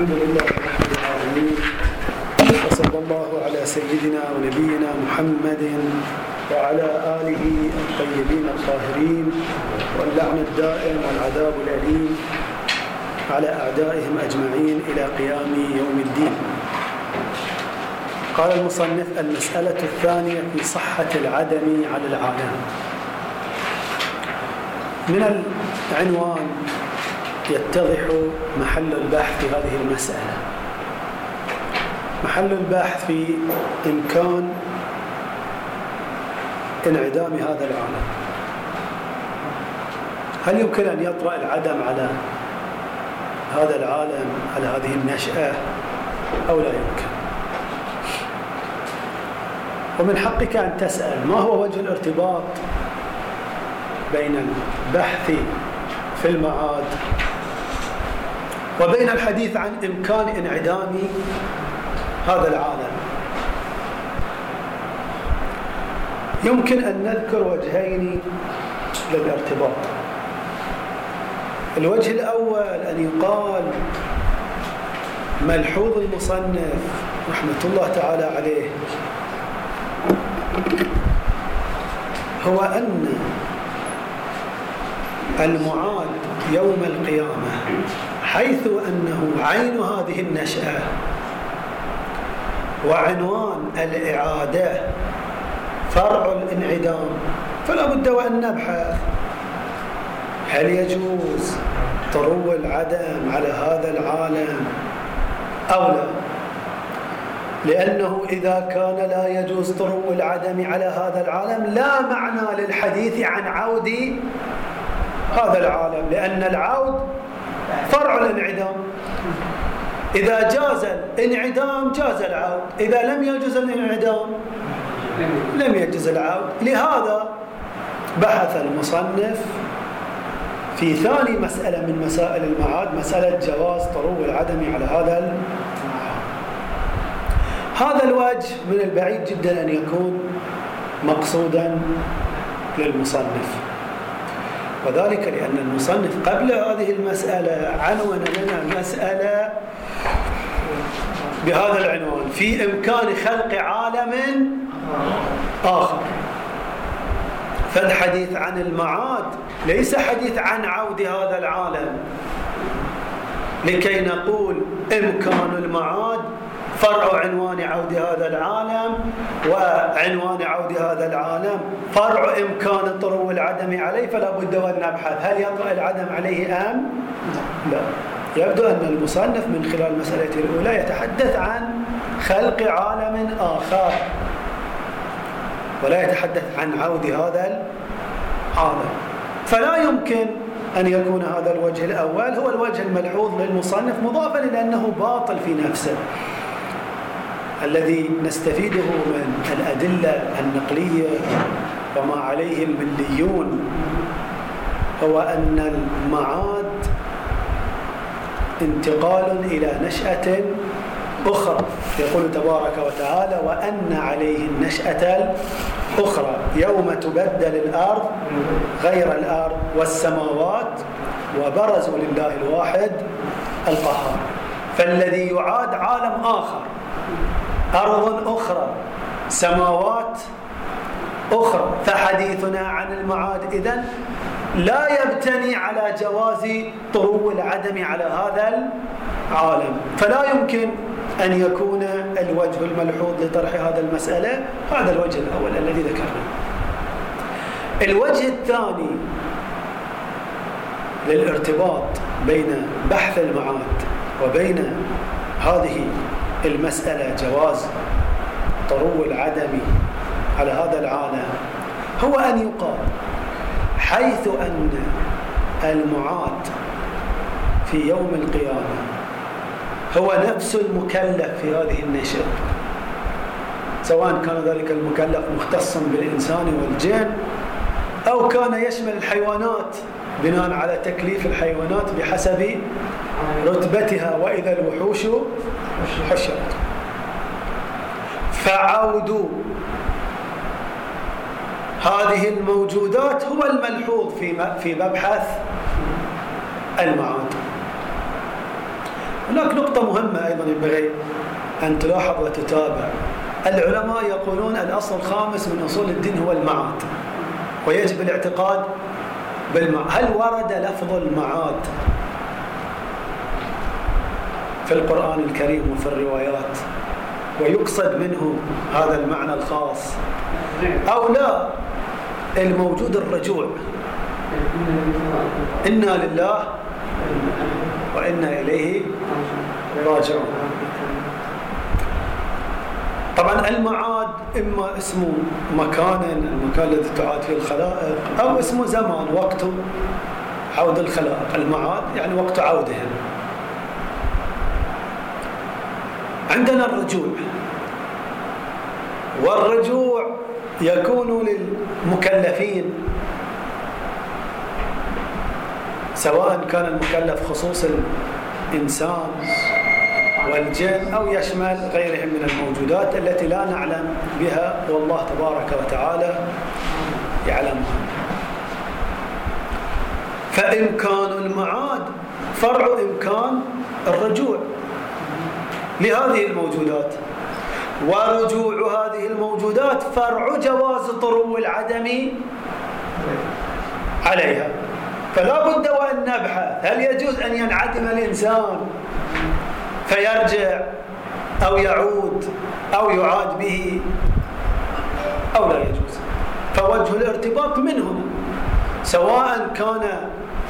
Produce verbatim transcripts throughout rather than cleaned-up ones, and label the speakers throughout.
Speaker 1: الحمد لله رب العالمين، وصلى الله على سيدنا ونبينا محمد وعلى آله الطيبين الطاهرين، واللعن الدائم والعذاب الأليم على أعدائهم أجمعين إلى قيام يوم الدين. قال المصنف: المسألة الثانية في صحة العدم على العالم. من العنوان يتضح محل البحث في هذه المسألة. محل البحث في إمكان انعدام هذا العالم. هل يمكن أن يطرأ العدم على هذا العالم، على هذه النشأة، أو لا يمكن؟ ومن حقك أن تسأل: ما هو وجه الارتباط بين البحث في المعاد وبين الحديث عن إمكان انعدام هذا العالم؟ يمكن أن نذكر وجهين للارتباط. الوجه الأول أن يقال ملحوظ المصنف رحمة الله تعالى عليه هو أن المعاد يوم القيامة، حيث أنه عين هذه النشأة وعنوان الإعادة فرع الانعدام، فلا بد وأن نبحث هل يجوز طرو العدم على هذا العالم أو لا. لأنه إذا كان لا يجوز طرو العدم على هذا العالم، لا معنى للحديث عن عود هذا العالم، لأن العود فرع الانعدام. إذا جاز الانعدام جاز العود، إذا لم يجوز الانعدام لم يجوز العود. لهذا بحث المصنف في ثاني مسألة من مسائل المعاد، مسألة جواز طرو العدم على هذا المعاد. هذا الوجه من البعيد جدا أن يكون مقصودا للمصنف، وذلك لأن المصنف قبل هذه المسألة عنون لنا مسألة بهذا العنوان: في إمكان خلق عالم آخر. فالحديث عن المعاد ليس حديث عن عود هذا العالم، لكي نقول إمكان المعاد فرع عنوان عود هذا العالم، وعنوان عود هذا العالم فرع إمكان طرو العدم عليه، فلا بد وأن نبحث هل يطرأ العدم عليه أم لا. يبدو أن المصنف من خلال المسألة الأولى يتحدث عن خلق عالم آخر، ولا يتحدث عن عود هذا العالم. فلا يمكن أن يكون هذا الوجه الأول هو الوجه الملحوظ للمصنف، مضافا إلى أنه باطل في نفسه. الذي نستفيده من الأدلة النقلية وما عليه المليون هو أن المعاد انتقال إلى نشأة أخرى. يقول تبارك وتعالى: وأن عليه النشأة الأخرى يوم تبدل الأرض غير الأرض والسماوات وبرزوا لله الواحد القهار. فالذي يعاد عالم آخر، أرض أخرى، سماوات أخرى. فحديثنا عن المعاد إذن لا يبتني على جواز طرو العدم على هذا العالم. فلا يمكن أن يكون الوجه الملحوظ لطرح هذا المسألة هذا الوجه الأول الذي ذكرنا. الوجه الثاني للارتباط بين بحث المعاد وبين هذه المسألة جواز طرو العدم على هذا العالم هو أن يقال: حيث أن المعاد في يوم القيامة هو نفس المكلف في هذه النشأة، سواء كان ذلك المكلف مختصا بالإنسان والجن أو كان يشمل الحيوانات بناء على تكليف الحيوانات بحسب رتبتها، وإذا الوحوش حشرت. فعود هذه الموجودات هو الملحوظ في في مبحث المعاد. هناك نقطة مهمة أيضا ينبغي أن تلاحظ وتتابع. العلماء يقولون الأصل الخامس من أصول الدين هو المعاد، ويجب الاعتقاد بالمعاد. هل ورد لفظ المعاد في القرآن الكريم وفي الروايات ويقصد منه هذا المعنى الخاص أو لا؟ الموجود الرجوع، إنا لله وإنا إليه راجعون. طبعا المعاد إما اسمه مكانا، المكان الذي تعاد فيه الخلائق، أو اسمه زمان، وقت عود الخلائق. المعاد يعني وقت عودهم. عندنا الرجوع، والرجوع يكون للمكلفين، سواء كان المكلف خصوص الإنسان والجن أو يشمل غيرهم من الموجودات التي لا نعلم بها والله تبارك وتعالى يعلمها. فإمكان المعاد فرع إمكان الرجوع لهذه الموجودات، ورجوع هذه الموجودات فرع جواز طرو العدم عليها. فلا بد وأن نبحث هل يجوز أن ينعدم الإنسان فيرجع أو يعود أو يعاد به أو لا يجوز. فوجه الارتباط من هنا، سواء كان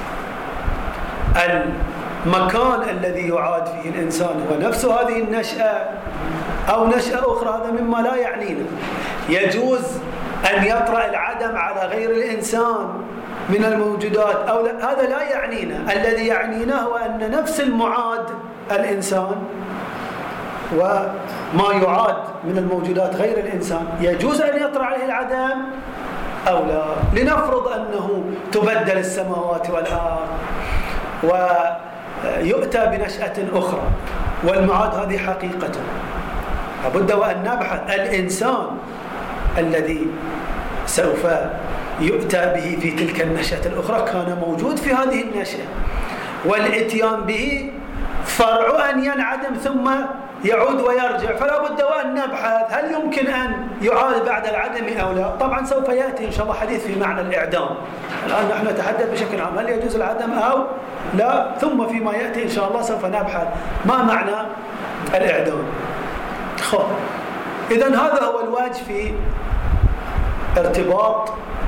Speaker 1: المكان الذي يعاد فيه الإنسان هو نفس هذه النشأة أو نشأة أخرى، هذا مما لا يعنينا. يجوز أن يطرأ العدم على غير الإنسان من الموجودات أو لا، هذا لا يعنينا. الذي يعنينا هو أن نفس المعاد الإنسان وما يعاد من الموجودات غير الإنسان يجوز أن يطرأ عليه العدم أو لا. لنفرض أنه تبدل السماوات والأرض ويؤتى بنشأة أخرى، والمعاد هذه حقيقة، لابد وأن نبحث الإنسان الذي سوف يؤتى به في تلك النشأة الأخرى كان موجود في هذه النشأة، والإتيان به فرع أن ينعدم ثم يعود ويرجع. فلا بد وأن نبحث هل يمكن أن يعاد بعد العدم أو لا. طبعا سوف يأتي إن شاء الله حديث في معنى الإعدام، الآن نحن نتحدث بشكل عام هل يجوز العدم أو لا، ثم فيما يأتي إن شاء الله سوف نبحث ما معنى الإعدام. خب إذن هذا هو الواجب في ارتباط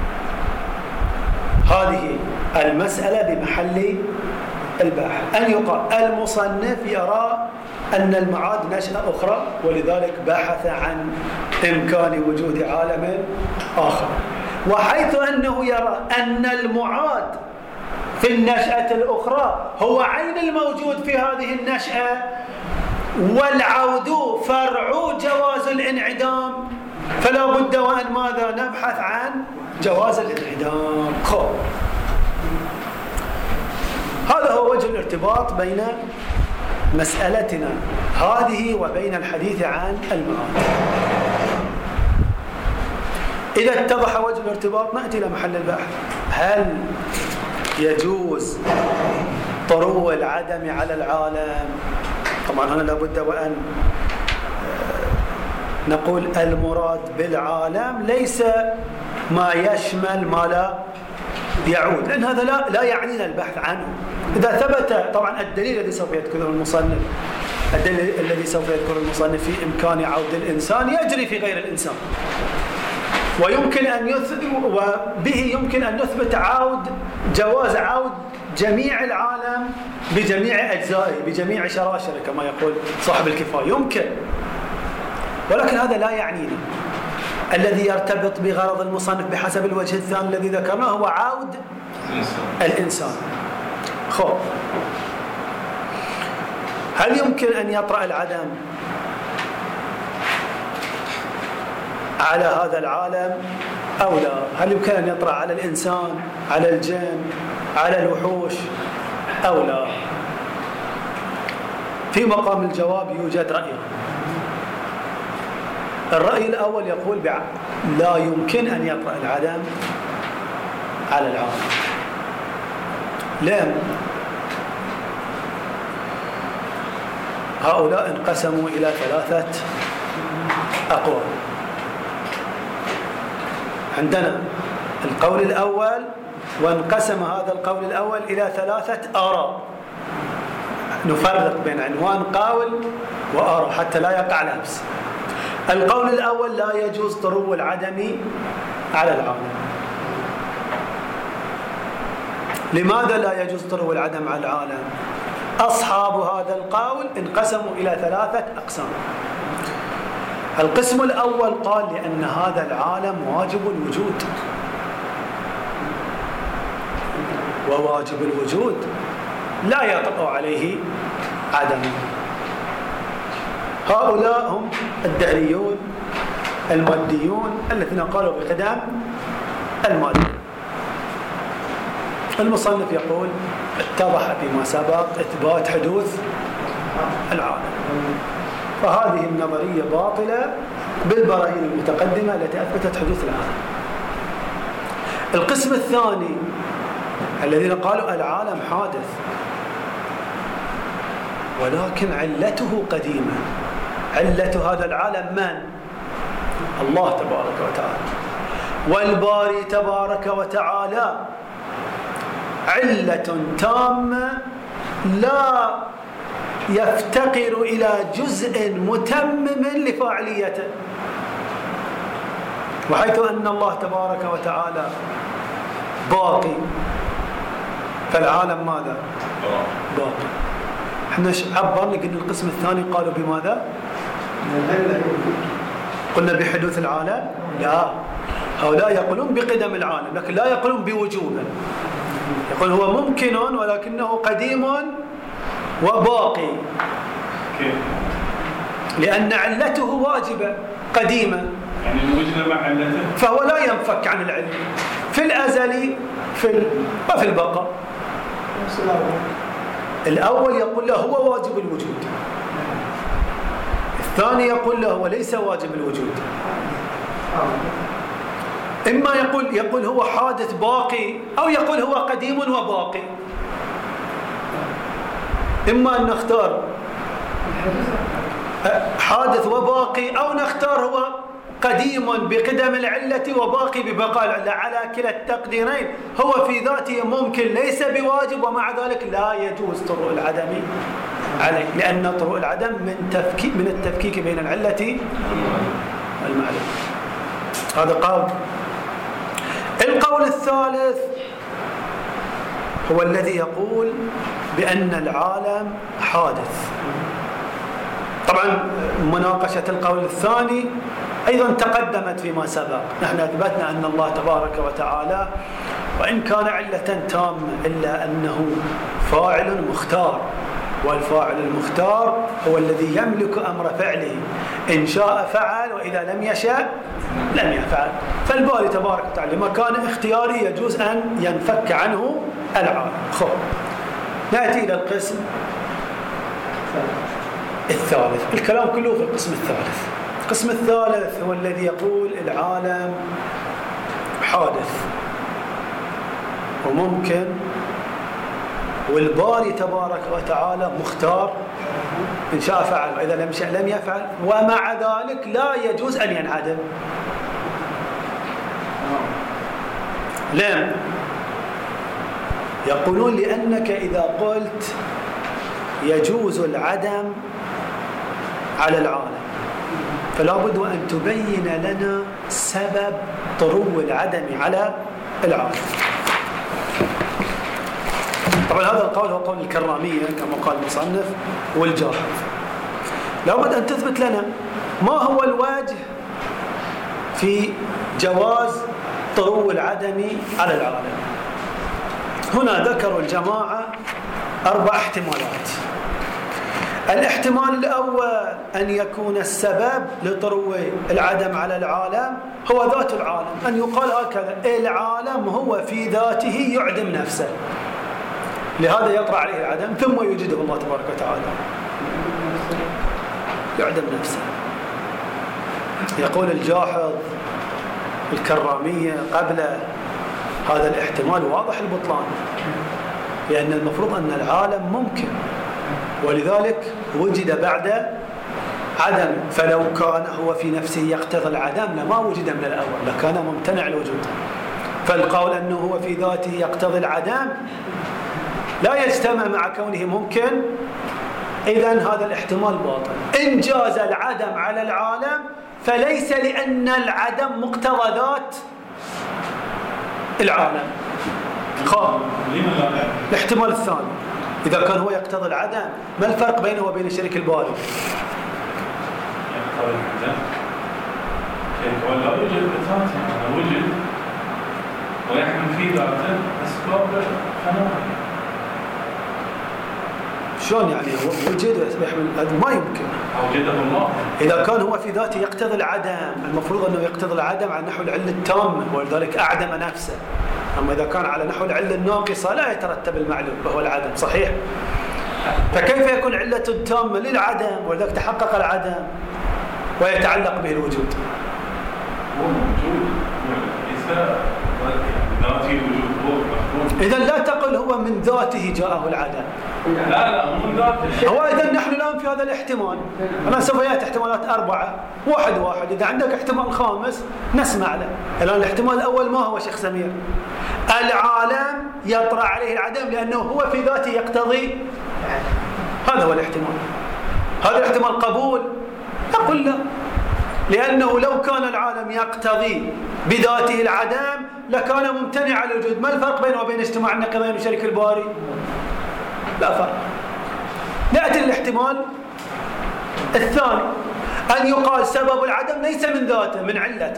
Speaker 1: هذه المسألة بمحل البحث، أن يقال المصنف يرى أن المعاد نشأة أخرى، ولذلك بحث عن إمكان وجود عالم آخر. وحيث أنه يرى أن المعاد في النشأة الأخرى هو عين الموجود في هذه النشأة، والعود فرع جواز الانعدام، فلا بد وأن ماذا نبحث عن جواز الانعدام. خب هذا هو وجه الارتباط بين مسألتنا هذه وبين الحديث عن المعاد. إذا اتضح وجه الارتباط نأتي إلى محل البحث. هل يجوز طرو العدم على العالم؟ طبعا هنا لابد وأن نقول المراد بالعالم ليس ما يشمل ما لا يعود، لأن هذا لا, لا يعنينا البحث عنه. إذا ثبت طبعا الدليل الذي سوف يذكره المصنف الدليل الذي سوف يذكره المصنف في إمكان عود الإنسان يجري في غير الإنسان، ويمكن أن يثبت وبه يمكن أن نثبت عود جواز عود جميع العالم بجميع أجزائه بجميع شراشره كما يقول صاحب الكفاية، يمكن، ولكن هذا لا يعنينا. الذي يرتبط بغرض المصنف بحسب الوجه الثاني الذي ذكرناه هو عود الإنسان. خب هل يمكن أن يطرأ العدم على هذا العالم أو لا؟ هل يمكن أن يطرأ على الإنسان، على الجن، على الوحوش أو لا؟ في مقام الجواب يوجد رأيان. الرأي الأول يقول لا يمكن أن يطرأ العدم على العالم. ليه؟ هؤلاء انقسموا إلى ثلاثة أقوال. عندنا القول الأول، وانقسم هذا القول الأول إلى ثلاثة آراء. نفرق بين عنوان قول وآراء حتى لا يقع لبس. القول الأول: لا يجوز طرو العدم على العالم. لماذا لا يجوز طرو العدم على العالم؟ أصحاب هذا القول انقسموا إلى ثلاثة أقسام. القسم الأول قال لأن هذا العالم واجب الوجود، وواجب الوجود لا يطرأ عليه عدم. هؤلاء هم الدهريون الماديون الذين قالوا بقدم المادة. المصنف يقول: اتضح فيما سبق إثبات حدوث العالم، فهذه النظرية باطلة بالبراهين المتقدمة التي أثبتت حدوث العالم. القسم الثاني الذين قالوا العالم حادث ولكن علته قديمة. علة هذا العالم من؟ الله تبارك وتعالى. والباري تبارك وتعالى علة تامة لا يفتقر إلى جزء متمم لفاعليته، وحيث أن الله تبارك وتعالى باقي فالعالم ماذا؟ باقي. احنا عبرنا قلنا القسم الثاني قالوا بماذا؟ قلنا بحدوث العالم؟ لا، هؤلاء يقولون بقدم العالم لكن لا يقولون بوجوده. يقول هو ممكن ولكنه قديم وباقي، لأن علته واجبة قديمة،
Speaker 2: يعني الوجود مع علته،
Speaker 1: فهو لا ينفك عن العلم في الأزل في ال... وفي البقاء. الأول يقول له هو واجب الوجود، الثاني يقول له هو ليس واجب الوجود. إما يقول يقول هو حادث باقي، أو يقول هو قديم وباقي. إما أن نختار حادث وباقي، أو نختار هو قديم بقدم العلة وباقي ببقاء العلة. على كلا التقديرين هو في ذاته ممكن ليس بواجب، ومع ذلك لا يجوز طرق العدم عليه، لأن طرق العدم من تفكيك من التفكيك بين العلة والمعلوم. هذا قول. القول الثالث هو الذي يقول بأن العالم حادث. طبعا مناقشة القول الثاني أيضا تقدمت فيما سبق. نحن أثبتنا أن الله تبارك وتعالى وإن كان علة تامة إلا أنه فاعل مختار، والفاعل المختار هو الذي يملك أمر فعله، إن شاء فعل وإذا لم يشاء لم يفعل. فالباري تبارك وتعالى مكان اختياري يجوز أن ينفك عنه العالم. خب نأتي إلى القسم الثالث. الكلام كله في القسم الثالث. القسم الثالث هو الذي يقول العالم حادث وممكن، والباري تبارك وتعالى مختار، إن شاء فعل وإذا لم يشاء لم يفعل، ومع ذلك لا يجوز أن ينعدم. ليه؟ يقولون لأنك إذا قلت يجوز العدم على العالم فلا بد أن تبين لنا سبب طرو العدم على العالم. طبعا هذا القول هو قول الكرامية كما قال المصنف والجاحظ. لا بد أن تثبت لنا ما هو الوجه في جواز طرو العدم على العالم. هنا ذكروا الجماعة أربع احتمالات. الاحتمال الأول أن يكون السبب لطرو العدم على العالم هو ذات العالم، أن يقال هكذا: العالم هو في ذاته يعدم نفسه، لهذا يطرأ عليه العدم ثم يوجده الله تبارك وتعالى يعدم نفسه. يقول الجاحظ الكرامية قبل هذا الاحتمال واضح البطلان، لأن المفروض أن العالم ممكن ولذلك وجد بعد عدم. فلو كان هو في نفسه يقتضي العدم لما وجد من الأول، لكان ممتنع الوجود. فالقول أنه هو في ذاته يقتضي العدم لا يجتمع مع كونه ممكن، إذن هذا الاحتمال باطل. إن جاز العدم على العالم فليس لأن العدم مقتضى ذات العالم. خاء الاحتمال الثاني إذا كان هو يقتضي العدم، ما الفرق بينه وبين الشريك الباري؟
Speaker 2: يقتضي العدم كيف ولا يوجد بذاته، وجد ويحمل في ذاته أسباب فنائية.
Speaker 1: شلون يعني هو وجد ويحمل؟ هذا ما يمكن.
Speaker 2: أوجده الله.
Speaker 1: إذا كان هو في ذاته يقتضي العدم، المفروض أنه يقتضي العدم على نحو العلة التامة، ولذلك أعدم نفسه. أما إذا كان على نحو العلة الناقصة لا يترتب المعلوم وهو العدم، صحيح؟ فكيف يكون علة تامة للعدم ولذلك تحقق العدم ويتعلق به الوجود؟
Speaker 2: هو موجود ليس ذاتي الوجود، هو مفهوم.
Speaker 1: إذا لا تقل هو من ذاته جاءه العدم.
Speaker 2: لا لا مو من ذاته.
Speaker 1: هو إذا نحن الآن في هذا الاحتمال، الآن سوف يأتي احتمالات أربعة، واحد واحد. إذا عندك احتمال خامس نسمع له. الآن الاحتمال الأول ما هو شيخ سمير؟ العالم يطرأ عليه العدم لأنه هو في ذاته يقتضي، هذا هو الاحتمال. هذا الاحتمال قبول؟ نقول لا، لأنه لو كان العالم يقتضي بذاته العدم لكان ممتنع على الوجود. ما الفرق بينه وبين اجتماع النقيضين وشريك الباري؟ لا فرق. نأتي للاحتمال الثاني، أن يقال سبب العدم ليس من ذاته، من علته.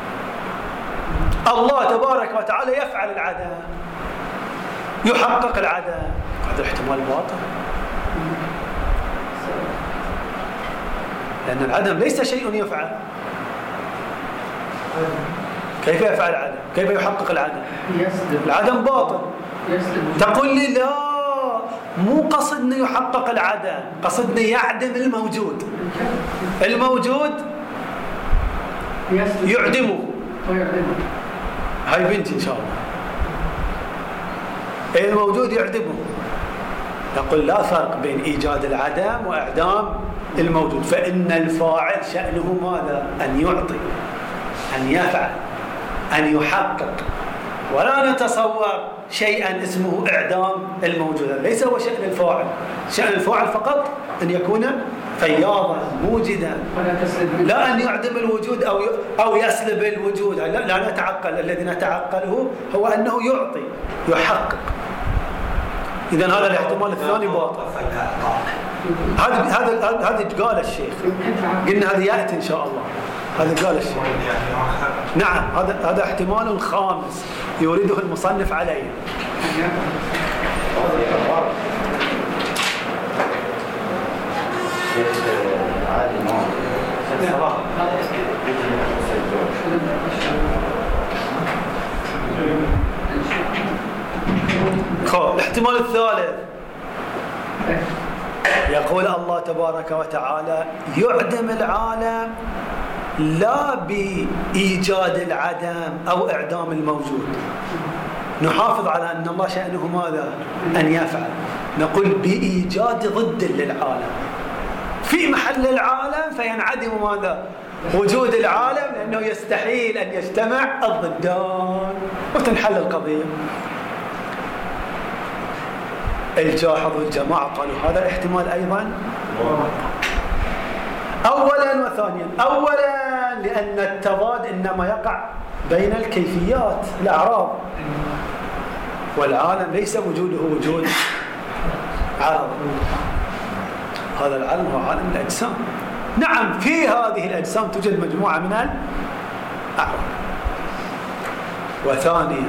Speaker 1: الله تبارك وتعالى يفعل العدم، يحقق العدم. هذا الاحتمال باطل، لأن العدم ليس شيء يفعل. كيف يفعل العدم؟ كيف يحقق العدم؟ العدم باطل. تقول لي لا، مو قصدني يحقق العدم، قصدني يعدم الموجود. الموجود يعدمه. هاي بنتي إن شاء الله. الموجود يعدمه. نقول لا فرق بين إيجاد العدم وإعدام الموجود، فإن الفاعل شأنه ماذا؟ أن يعطي، أن يفعل، أن يحقق. ولا نتصور شيئا اسمه إعدام الموجود، ليس هو شأن الفاعل. شأن الفاعل فقط أن يكون فياضا موجدا، لا أن يعدم الوجود أو أو يسلب الوجود. لا, لا نتعقل، الذي نتعقله هو أنه يعطي، يحقق. إذن هذا الاحتمال الثاني باطل. هذا هذا هذا قال الشيخ، قلنا هذا يأتي إن شاء الله. هذا قال الشيخ. نعم، هذا هذا احتمال خامس يريده المصنف عليه. الاحتمال الثالث يقول الله تبارك وتعالى يعدم العالم لا بإيجاد العدم أو إعدام الموجود. نحافظ على أن الله شأنه ماذا؟ أن يفعل. نقول بإيجاد ضد للعالم في محل العالم فينعدم ماذا؟ وجود العالم، لأنه يستحيل أن يجتمع الضدان وتنحل القضية. الجاحظ والجماعة قالوا هذا الاحتمال أيضا أولا وثانيا. أولا لأن التضاد إنما يقع بين الكيفيات الأعراض، والعالم ليس وجوده وجود عرض. هذا العالم هو عالم الأجسام. نعم في هذه الأجسام توجد مجموعة من الأعراض. وثانيا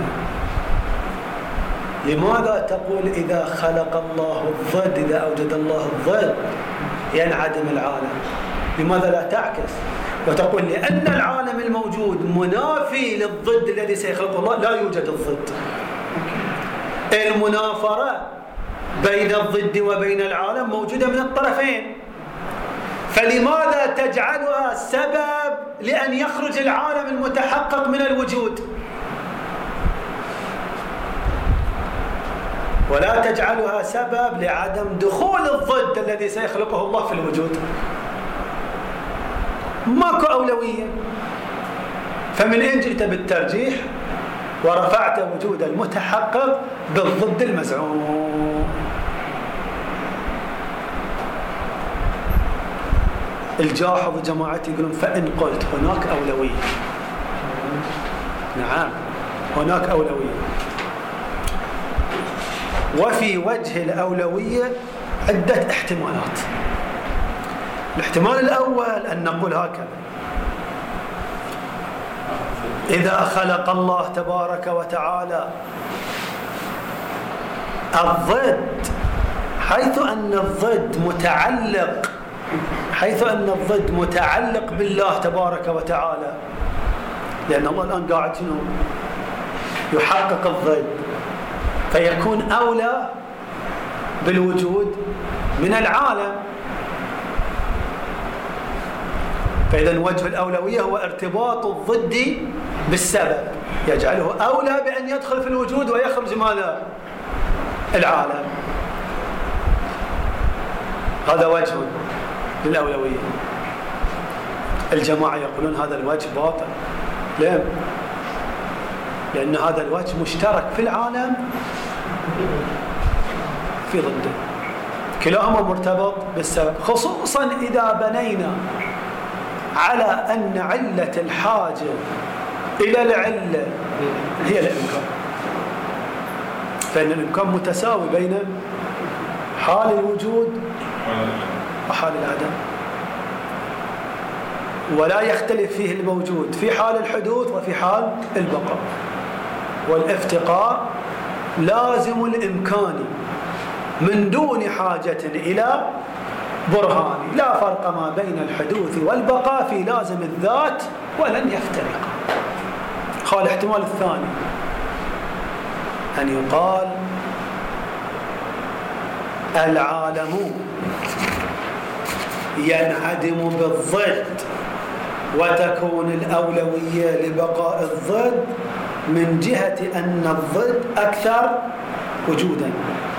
Speaker 1: لماذا تقول إذا خلق الله الضد، إذا أوجد الله الضد ينعدم العالم؟ لماذا لا تعكس وتقول لأن العالم الموجود منافي للضد الذي سيخلقه الله، لا يوجد الضد. المنافرة بين الضد وبين العالم موجودة من الطرفين، فلماذا تجعلها سبب لأن يخرج العالم المتحقق من الوجود؟ ولا تجعلها سبب لعدم دخول الضد الذي سيخلقه الله في الوجود. ماكو أولوية. فمن أين جئت بالترجيح ورفعت وجود المتحقق بالضد المزعوم؟ الجاحظ جماعتي يقولون فإن قلت هناك أولوية. نعم هناك أولوية، وفي وجه الأولوية عدة احتمالات. الاحتمال الأول أن نقول هكذا: إذا خلق الله تبارك وتعالى الضد، حيث أن الضد متعلق حيث أن الضد متعلق بالله تبارك وتعالى، لأن الله الآن قاعد شنو؟ يحقق الضد، فيكون أولى بالوجود من العالم. فإذا وجه الأولوية هو ارتباط الضد بالسبب، يجعله أولى بأن يدخل في الوجود ويخرج ماذا؟ العالم. هذا وجه للأولوية. الجماعة يقولون هذا الوجه باطل. ليه؟ لأن هذا الوجه مشترك في العالم في ضده، كلاهما مرتبط بالسبب، خصوصا إذا بنينا على أن علة الحاجة إلى العلة هي الإمكان، فإن الإمكان متساوي بين حال الوجود وحال العدم، ولا يختلف فيه الموجود في حال الحدوث وفي حال البقاء. والافتقار لازم الإمكان من دون حاجة إلى برهان، لا فرق ما بين الحدوث والبقاء في لازم الذات ولن يفترق. قال الاحتمال الثاني أن يقال العالم ينعدم بالضد وتكون الأولوية لبقاء الضد من جهة أن الضد أكثر وجودا،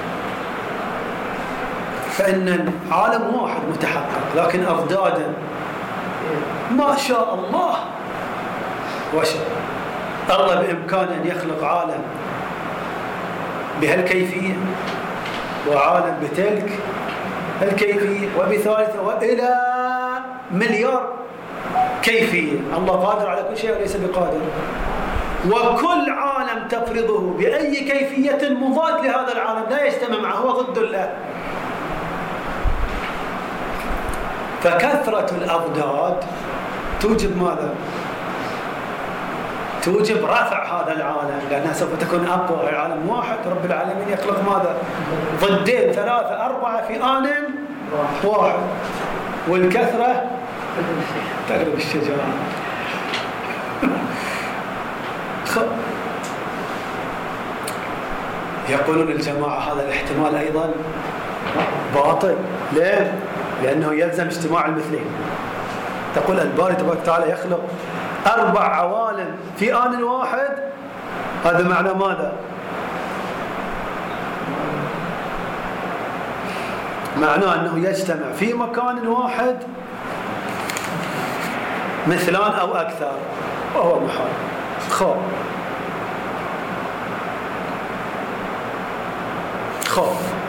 Speaker 1: فإن العالم واحد متحقق لكن أضدادا ما شاء الله وشاء. الله بإمكانه أن يخلق عالم بهالكيفية وعالم بتلك الكيفية وبثالثة وإلى مليار كيفية. الله قادر على كل شيء وليس بقادر، وكل عالم تفرضه بأي كيفية مضاد لهذا العالم لا يجتمع معه، هو ضد الله. فكثرة الأضداد توجب ماذا؟ توجب رفع هذا العالم، لأنها سوف تكون أقوى. العالم واحد، رب العالمين يخلق ماذا؟ ضدين ثلاثة أربعة في آن واحد، والكثرة تغلب الشجاعة. يقولون الجماعة هذا الاحتمال أيضا باطل. ليه؟ لأنه يلزم اجتماع المثلين. تقول الباري تبارك وتعالى يخلق أربع عوالم في آن واحد، هذا معنى ماذا؟ معناه أنه يجتمع في مكان واحد مثلان أو أكثر، وهو محال. خو خو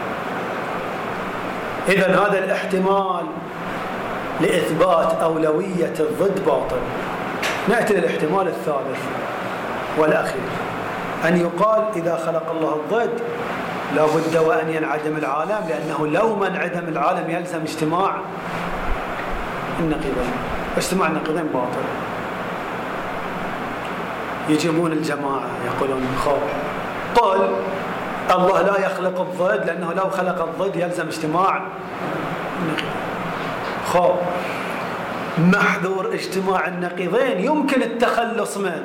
Speaker 1: إذن هذا الاحتمال لإثبات أولوية الضد باطل. نأتي للاحتمال الثالث والأخير، أن يقال إذا خلق الله الضد لا بد وأن ينعدم العالم، لأنه لو ما انعدم العالم يلزم اجتماع النقيضين، واجتماع النقيضين باطل. يجيبون الجماعة يقولون خوف قل الله لا يخلق الضد، لأنه لو خلق الضد يلزم اجتماع النقيضين. خوف محذور اجتماع النقيضين يمكن التخلص منه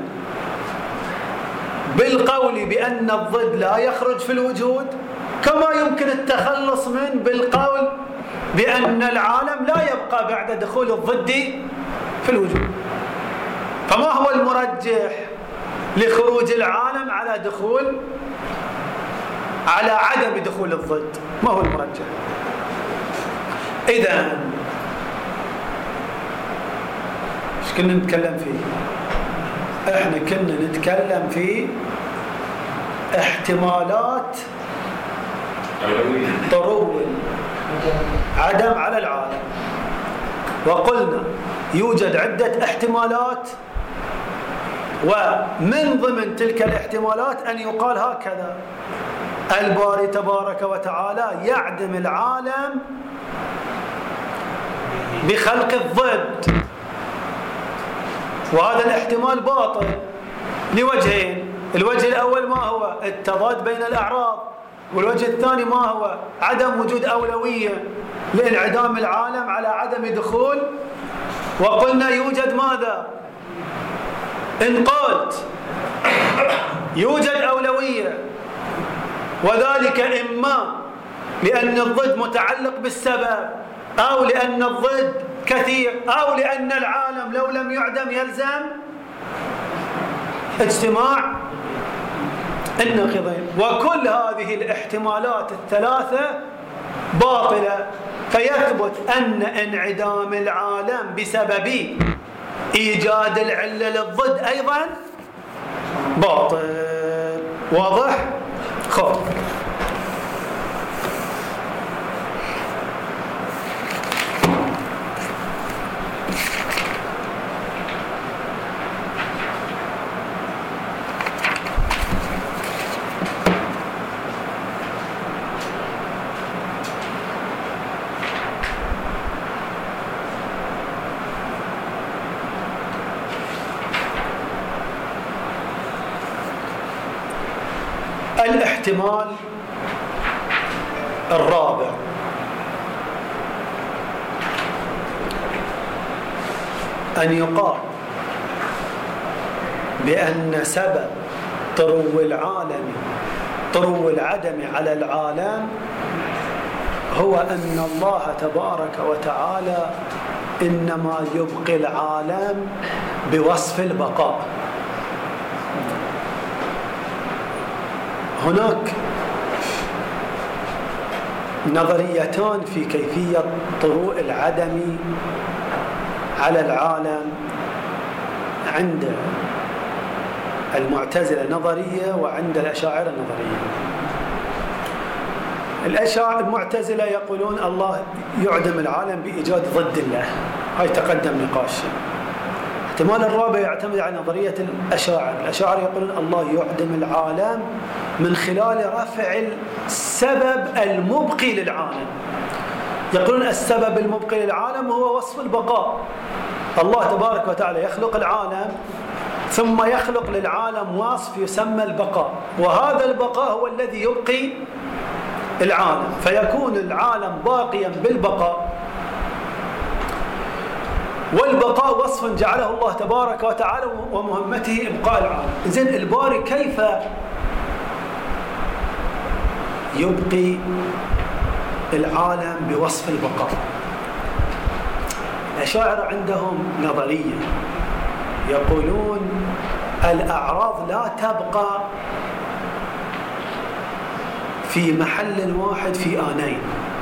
Speaker 1: بالقول بأن الضد لا يخرج في الوجود، كما يمكن التخلص منه بالقول بأن العالم لا يبقى بعد دخول الضد في الوجود. فما هو المرجح لخروج العالم على دخول على عدم دخول الضد. ما هو المرجح؟ إذن إيش كنا نتكلم فيه؟ إحنا كنا نتكلم في احتمالات طرو العدم على العالم، وقلنا يوجد عدة احتمالات، ومن ضمن تلك الاحتمالات أن يقال هكذا: الباري تبارك وتعالى يعدم العالم بخلق الضد، وهذا الاحتمال باطل لوجهين. الوجه الأول ما هو؟ التضاد بين الأعراض، والوجه الثاني ما هو؟ عدم وجود أولوية لانعدام العالم على عدم دخول. وقلنا يوجد ماذا؟ إن قلت يوجد أولوية، وذلك إما لأن الضد متعلق بالسبب، أو لأن الضد كثير، أو لأن العالم لو لم يعدم يلزم اجتماع النقيضين. وكل هذه الاحتمالات الثلاثة باطلة، فيثبت أن انعدام العالم بسبب إيجاد العلة للضد أيضا باطل. واضح؟ خب الاحتمال الرابع: أن يقال بأن سبب طرو العالم طرو العدم على العالم هو أن الله تبارك وتعالى إنما يبقي العالم بوصف البقاء. هناك نظريتان في كيفية طروء العدم على العالم عند المعتزلة نظرية، وعند الأشاعرة نظرية. الأشاعرة المعتزلة يقولون الله يعدم العالم بإيجاد ضد الله، هاي تقدم نقاش. الاحتمال الرابع يعتمد على نظرية الأشاعرة. الأشاعرة يقولون الله يعدم العالم من خلال رفع السبب المبقي للعالم. يقولون السبب المبقي للعالم هو وصف البقاء. الله تبارك وتعالى يخلق العالم ثم يخلق للعالم وصف يسمى البقاء، وهذا البقاء هو الذي يبقي العالم، فيكون العالم باقيا بالبقاء. والبقاء وصف جعله الله تبارك وتعالى ومهمته إبقاء العالم. إذن الباري كيف يبقي العالم بوصف البقاء؟ الأشاعرة عندهم نظرية يقولون الأعراض لا تبقى في محل واحد في آنين،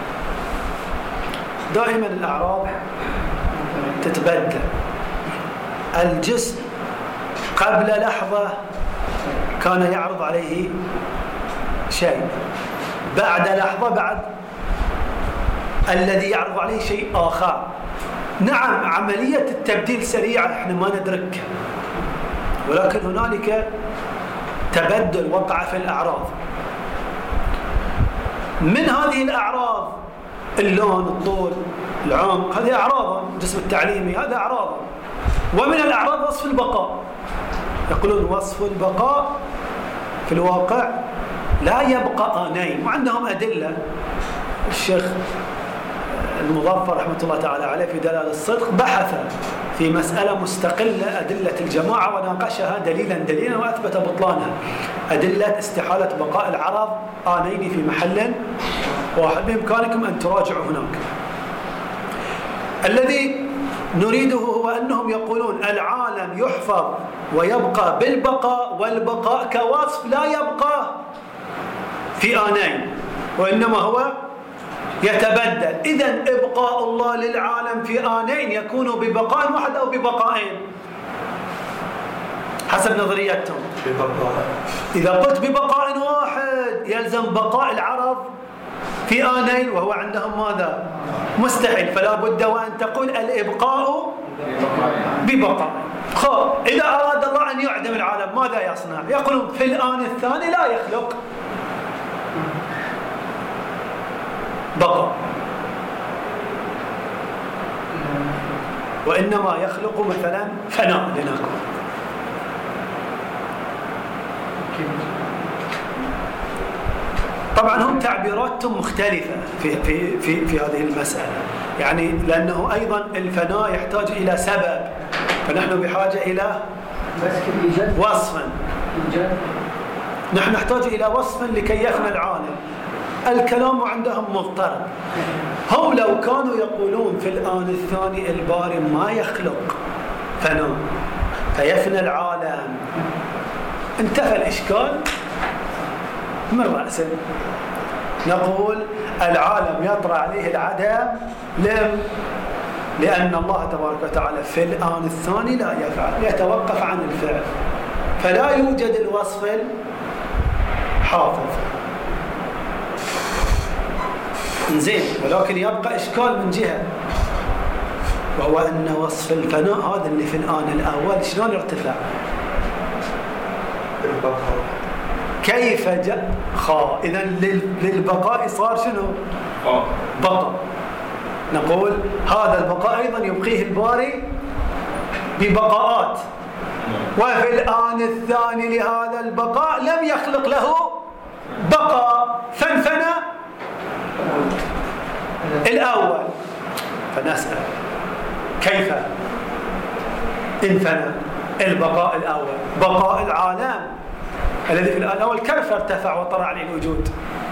Speaker 1: دائما الأعراض تتبدل. الجسم قبل لحظة كان يعرض عليه شيء، بعد لحظة بعد الذي يعرض عليه شيء آخر. نعم عملية التبديل سريعة احنا ما ندركها، ولكن هنالك تبدل وقع في الأعراض. من هذه الأعراض اللون، الطول، العمق، هذه أعراض. الجسم التعليمي هذا أعراض. ومن الأعراض وصف البقاء. يقولون وصف البقاء في الواقع لا يبقى آنين، وعندهم أدلة. الشيخ المظفر رحمة الله تعالى عليه في دلال الصدق بحث في مسألة مستقلة، أدلة الجماعة، وناقشها دليلا دليلا وأثبت بطلانها. أدلة استحالة بقاء العرض آنين في محل واحد، بإمكانكم أن تراجعوا هناك. الذي نريده هو أنهم يقولون العالم يحفظ ويبقى بالبقاء، والبقاء كوصف لا يبقى في آنين، وإنما هو يتبدل. إذن إبقاء الله للعالم في آنين يكون ببقاء واحد أو ببقائين حسب نظريتهم. إذا قلت ببقاء واحد يلزم بقاء العرض في آنين، وهو عندهم ماذا؟ مستحيل. فلا بد وأن تقول الإبقاء ببقاء. خب إذا أراد الله أن يعدم العالم ماذا يصنع؟ يقولون في الآن الثاني لا يخلق بقاء، وإنما يخلق مثلا فناء لنكون. طبعا هم تعبيراتهم مختلفة في, في, في, في هذه المسألة، يعني لأنه أيضا الفناء يحتاج إلى سبب، فنحن بحاجة إلى وصف، نحن نحتاج إلى وصف لكي يفنى العالم. الكلام عندهم مضطرب. هم لو كانوا يقولون في الآن الثاني الباري ما يخلق فناء فيفنى العالم انتهى الإشكال من رأسه. نقول العالم يطرأ عليه العدم لم لأن الله تبارك وتعالى في الآن الثاني لا يفعل، يتوقف عن الفعل، فلا يوجد الوصف الحافظ. زين، ولكن يبقى إشكال من جهة، وهو أن وصف الفناء هذا اللي في الآن الأول شلون ارتفع؟ كيف جاء خاء؟ إذن للبقاء صار شنو؟ بقاء. نقول هذا البقاء أيضا يبقيه الباري ببقاءات، وفي الآن الثاني لهذا البقاء لم يخلق له بقاء، فانفنى الأول. فنسأل كيف انفنى البقاء الأول؟ بقاء العالم الذي في الآن الأول كيف ارتفع وطرأ عليه الوجود؟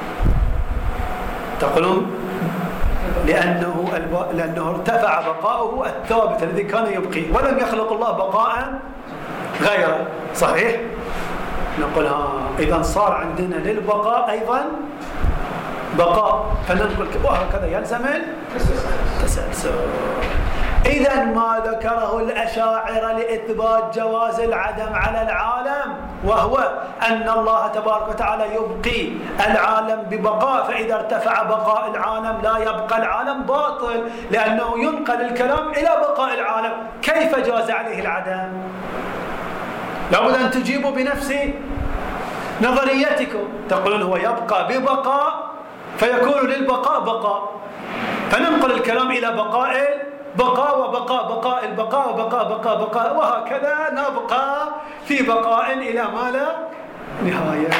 Speaker 1: تقولون لأنه, الب... لأنه ارتفع بقاؤه الثابت الذي كان يبقيه، ولم يخلق الله بقاء غيره. صحيح؟ نقول ها إذا صار عندنا للبقاء أيضا بقاء، فننقل وهكذا يلزم التسلسل. إذا ما ذكره الأشاعرة لإثبات جواز العدم على العالم، وهو أن الله تبارك وتعالى يبقي العالم ببقاء، فإذا ارتفع بقاء العالم لا يبقى العالم، باطل، لأنه ينقل الكلام إلى بقاء العالم. كيف جاز عليه العدم؟ لابد أن تجيبوا بنفس نظريتكم. تقولون هو يبقى ببقاء فيكون للبقاء بقاء، فننقل الكلام إلى بقاء بقاء وبقاء بقاء البقاء وبقاء بقاء بقاء، وهكذا نبقى في بقاء إلى ما لا نهاية.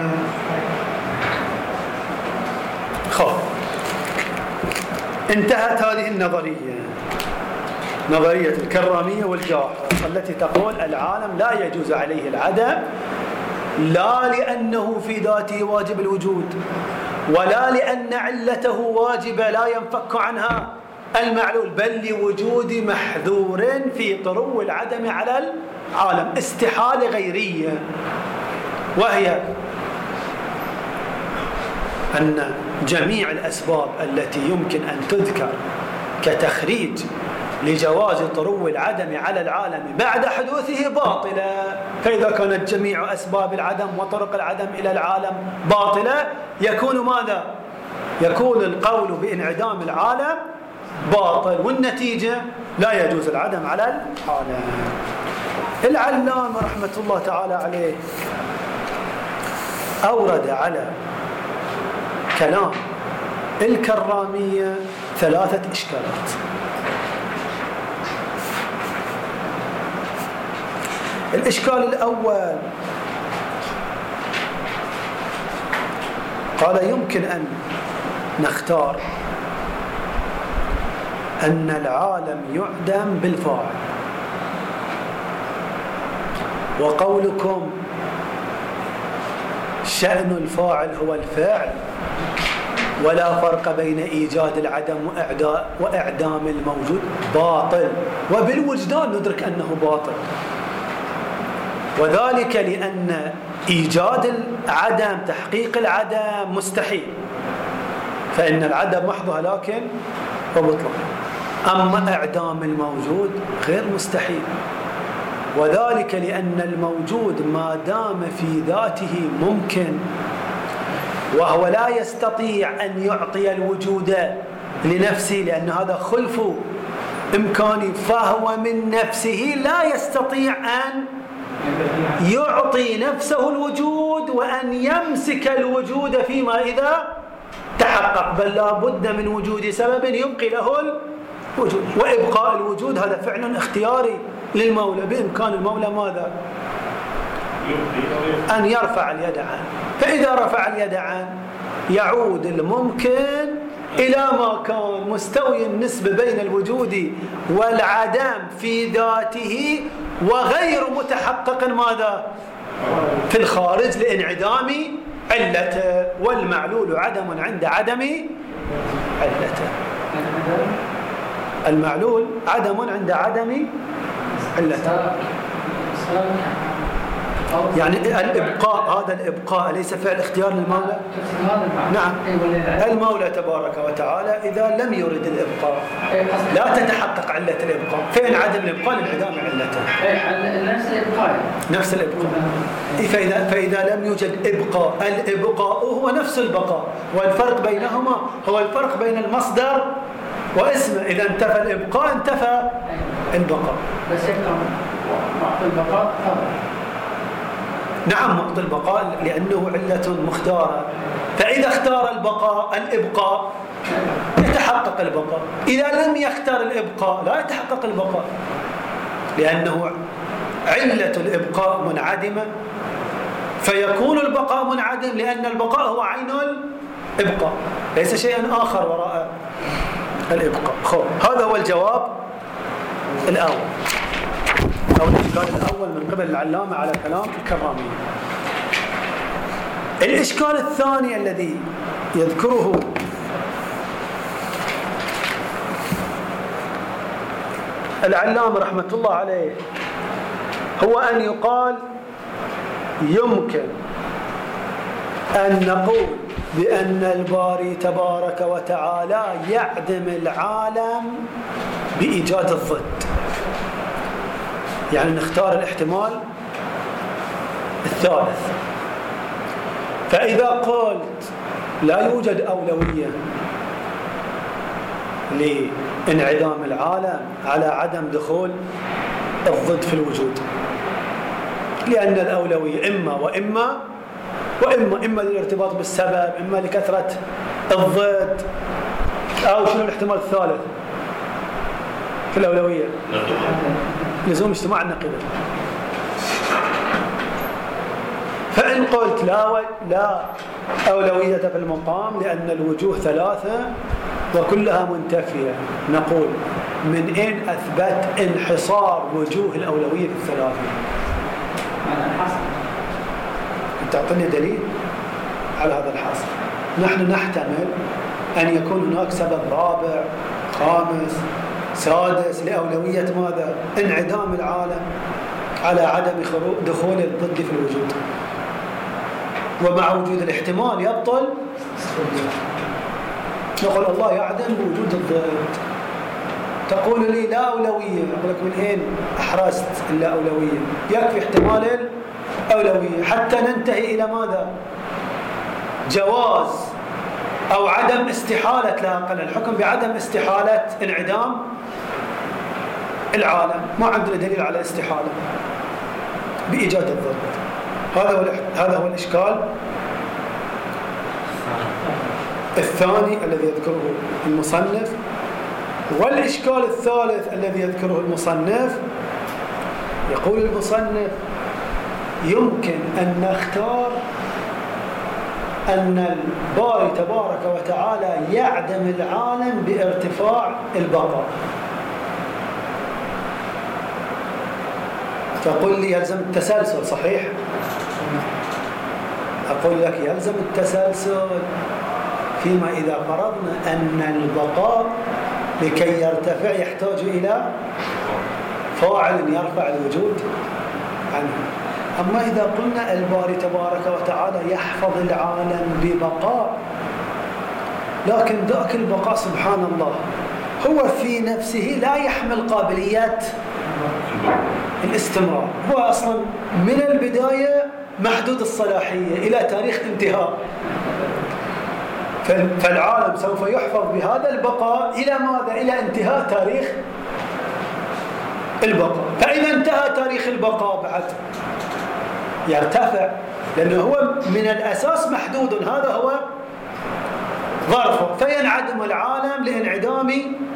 Speaker 1: خب انتهت هذه النظرية، نظرية الكرامية والجاحظ، التي تقول العالم لا يجوز عليه العدم، لا لأنه في ذاته واجب الوجود، ولا لأن علته واجبة لا ينفك عنها المعلول، بل لوجود محذور في طرو العدم على العالم، استحالة غيرية، وهي أن جميع الأسباب التي يمكن أن تذكر كتخريج لجواز طرو العدم على العالم بعد حدوثه باطلة. فإذا كانت جميع أسباب العدم وطرق العدم إلى العالم باطلة، يكون ماذا؟ يكون القول بانعدام العالم باطل، والنتيجة لا يجوز العدم على العالم. العلامة رحمة الله تعالى عليه أورد على كلام الكرامية ثلاثة إشكالات. الإشكال الأول قال يمكن أن نختار أن العالم يعدم بالفاعل، وقولكم شأن الفاعل هو الفعل، ولا فرق بين إيجاد العدم وإعدام الموجود، باطل، وبالوجدان ندرك أنه باطل. وذلك لأن إيجاد العدم، تحقيق العدم مستحيل، فإن العدم محضها لكن وبطلان. أما إعدام الموجود غير مستحيل، وذلك لأن الموجود ما دام في ذاته ممكن، وهو لا يستطيع أن يعطي الوجود لنفسه لأن هذا خلف إمكاني، فهو من نفسه لا يستطيع أن يعطي نفسه الوجود وأن يمسك الوجود فيما إذا تحقق، بل لا بد من وجود سبب يبقي له الوجود. وإبقاء الوجود هذا فعل اختياري للمولى، بإمكان المولى ماذا؟ أن يرفع اليد عنه، فإذا رفع اليد عنه يعود الممكن إلى ما كان مستوي النسبة بين الوجود والعدم في ذاته وغير متحقق ماذا؟ في الخارج لانعدام علته، والمعلول عدم عند عدم علته. المعلول عدم عند عدم علته، يعني الإبقاء، هذا الإبقاء ليس فعل اختيار للمولى؟ نعم، المولى تبارك وتعالى إذا لم يرد الإبقاء لا تتحقق علة الإبقاء. فين عدم الإبقاء؟ لانعدام علته.
Speaker 3: نفس الإبقاء
Speaker 1: نفس الإبقاء. فإذا, فإذا لم يوجد إبقاء، الإبقاء هو نفس البقاء، والفرق بينهما هو الفرق بين المصدر واسمه. إذا انتفى الإبقاء انتفى البقاء.
Speaker 3: بس يبقى معطي البقاء طبعا.
Speaker 1: نعم، معطي البقاء لأنه علة مختارة، فإذا اختار البقاء الإبقاء يتحقق البقاء، إذا لم يختار الإبقاء لا يتحقق البقاء، لأنه علة الإبقاء منعدمة، فيكون البقاء منعدم لأن البقاء هو عين الإبقاء، ليس شيئا آخر وراء الإبقاء. خب، هذا هو الجواب الأول أو الإشكال الأول من قبل العلامة على كلام الكرامي. الإشكال الثاني الذي يذكره العلامة رحمة الله عليه هو أن يقال يمكن أن نقول بأن الباري تبارك وتعالى يعدم العالم بإيجاد الضد، يعني نختار الاحتمال الثالث. فإذا قلت لا يوجد أولوية لانعدام العالم على عدم دخول الضد في الوجود، لأن الأولوية إما وإما وإما إما للارتباط بالسبب، إما لكثرة الضد، أو شنو الاحتمال الثالث في الأولوية؟ لزوم اجتماع النقيضين. فإن قلت لا و... لا أولوية في المقام لأن الوجوه ثلاثة وكلها منتفية، نقول من أين أثبت انحصار وجوه الأولوية في الثلاثة؟ أنت تعطيني دليل على هذا الحصر. نحن نحتمل أن يكون هناك سبب رابع خامس سادس لأولوية ماذا؟ انعدام العالم على عدم دخول الضد في الوجود، ومع وجود الاحتمال يبطل. نقول الله يعدم بوجود الضد. تقول لي لا أولوية، أقول لك من أين أحرزت اللا أولوية؟ يكفي احتمال الأولوية حتى ننتهي إلى ماذا؟ جواز أو عدم استحالة، لا أقل الحكم بعدم استحالة انعدام العالم. ما عندنا دليل على استحالة بإيجاد الضد. هذا هو هذا هو الإشكال الثاني الذي يذكره المصنف. والإشكال الثالث الذي يذكره المصنف، يقول المصنف يمكن أن نختار أن الباري تبارك وتعالى يعدم العالم بارتفاع البقاء. تقول لي يلزم التسلسل، صحيح؟ أقول لك يلزم التسلسل فيما إذا فرضنا أن البقاء لكي يرتفع يحتاج إلى فاعل يرفع الوجود عنه. أما إذا قلنا الباري تبارك وتعالى يحفظ العالم ببقاء، لكن ذاك البقاء سبحان الله هو في نفسه لا يحمل قابليات الاستمرار، هو أصلا من البداية محدود الصلاحية إلى تاريخ انتهاء. فالعالم سوف يحفظ بهذا البقاء إلى ماذا؟ إلى انتهاء تاريخ البقاء. فإذا انتهى تاريخ البقاء بعد يرتفع، لأنه هو من الأساس محدود، هذا هو ظرفه، فينعدم العالم لانعدام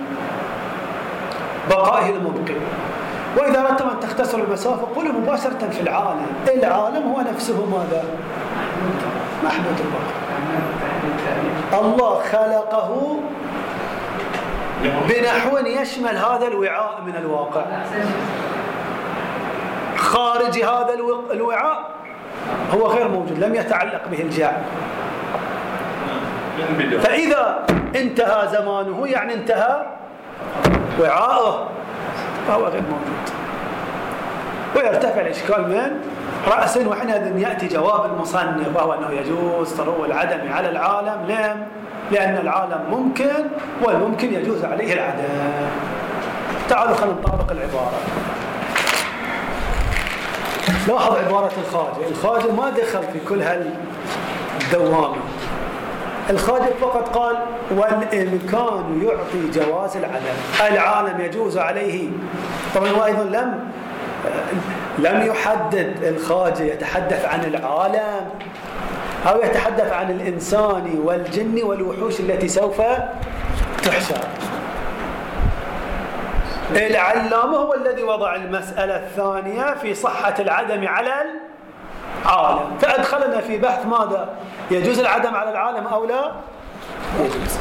Speaker 1: بقائه المبقي. وإذا أردتم أن تختصروا المسافة قولوا مباشرة في العالم، العالم هو نفسه ماذا؟ محدود البقاء. الله خلقه بنحو يشمل هذا الوعاء من الواقع، خارج هذا الوعاء هو غير موجود، لم يتعلق به الجاعل. فإذا انتهى زمانه يعني انتهى وعاءه، فهو غير موجود. ويرتفع الإشكال من رأس، وحينئذ يأتي جواب المصنف وهو أنه يجوز طرو العدم على العالم. لم؟ لأن العالم ممكن، والممكن يجوز عليه العدم. تعالوا خلينا نطابق العبارة. لاحظ عبارة الخاجة، الخاجة ما دخل في كل هالدوامة. الخاجة فقط قال والإمكان يعطي جواز العدم، العالم يجوز عليه. طبعا هو أيضا لم لم يحدد الخاجة يتحدث عن العالم أو يتحدث عن الإنسان والجن والوحوش التي سوف تحشر. العلامة هو الذي وضع المسألة الثانية في صحة العدم على العالم، فأدخلنا في بحث ماذا؟ يجوز العدم على العالم أو لا؟ يجوز.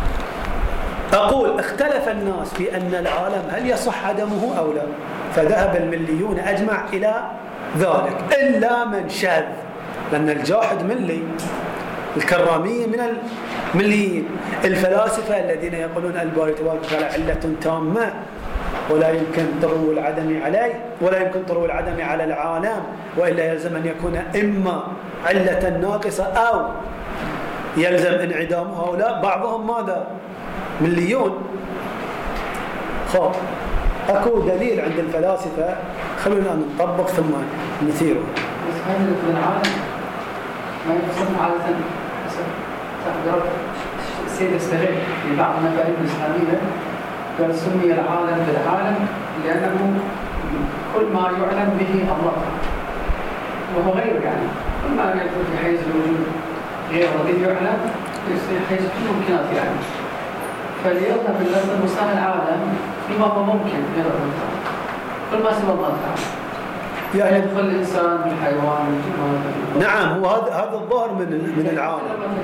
Speaker 1: أقول اختلف الناس في أن العالم هل يصح عدمه أو لا، فذهب المليون أجمع إلى ذلك إلا من شاذ، لأن الجاحد ملي، الكرامية من المليين، الفلاسفة الذين يقولون الباري تبارك وتعالى علة تامة ولا يمكن طرو العدم عليه، ولا يمكن طرو العدم على العالم، وإلا يلزم أن يكون إما علة ناقصة أو يلزم انعدامه أو لا. بعضهم ماذا؟ مليون. خب أكو دليل عند الفلاسفة، خلونا نطبق ثم نثيره.
Speaker 3: بس هذا في العالم ما يتصنع عادة تقدر السيد السريع في بعض المفاهيم الإسلامية قال سمي العالم بالعالم لأنه كل ما يعلم به الله، وهو غير يعني كل ما يدخل في حيز الوجود غير الذي يعلم يصير حيز كل ممكنات يعني. فليظهر باللفظ المصطلح العالم فيما هو ممكن غير الله، كل ما سوى الله تعالى يعني يدخل الإنسان بالحيوان.
Speaker 1: نعم، هو هذا هذا الظاهر من من العالم،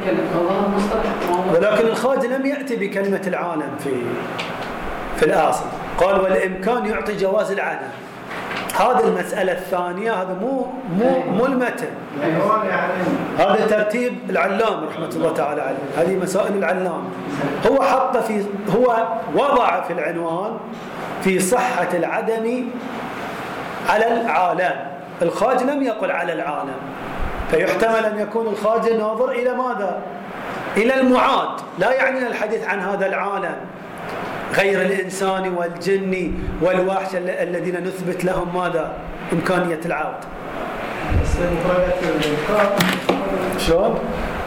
Speaker 1: ولكن الخارج لم يأتي بكلمة العالم في في الأصل. قال والإمكان يعطي جواز العدم. هذه المسألة الثانية، هذا مو مو مو المتن، هذا ترتيب العلام رحمة الله تعالى عليه، هذه مسائل العلام. هو حط في هو وضع في العنوان في صحة العدم على العالم. الخارج لم يقل على العالم، فيحتمل أن يكون الخارج ناظر إلى ماذا؟ إلى المعاد، لا يعنينا الحديث عن هذا العالم غير الإنسان والجن والوحش الذين نثبت لهم ماذا؟ إمكانية العود. شلون؟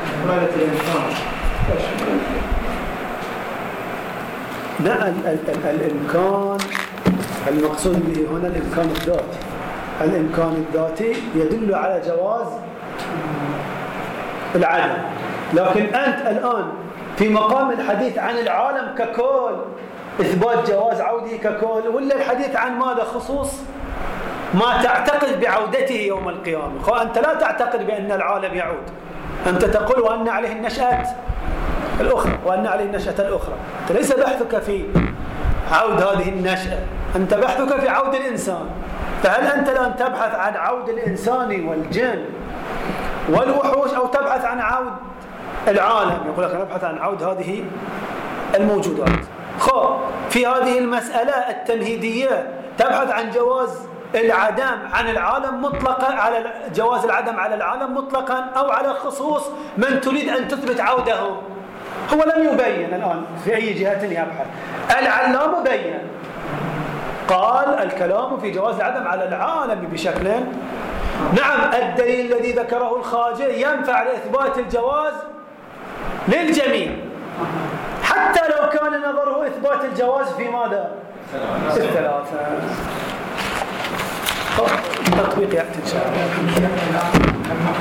Speaker 1: لا، الإمكان المقصود به هنا الإمكان الذاتي. الإمكان الذاتي يدل على جواز العدم، لكن أنت الآن في مقام الحديث عن العالم ككل، إثبات جواز عوده ككل، ولا الحديث عن ماذا؟ خصوص ما تعتقد بعودته يوم القيامة. أنت لا تعتقد بأن العالم يعود، أنت تقول وأن عليه النشأة الأخرى، وأن عليه النشأة الأخرى. أنت ليس بحثك في عود هذه النشأة، أنت بحثك في عود الإنسان. فهل أنت الآن تبحث عن عود الإنسان والجن والوحوش، أو تبحث عن عود العالم؟ يقول لك نبحث عن عود هذه الموجودات. خب في هذه المسألة التمهيدية تبحث عن جواز العدم عن العالم مطلقا، على جواز العدم على العالم مطلقا أو على خصوص من تريد أن تثبت عوده. هو لم يبين الآن في أي جهة يبحث. العلامة بين، قال الكلام في جواز العدم على العالم بشكل. نعم، الدليل الذي ذكره الخواجة ينفع لإثبات الجواز للجميع، حتى لو كان نظره إثبات الجواز في ماذا؟ في الثلاثة. تطبيق يأتي إن شاء الله.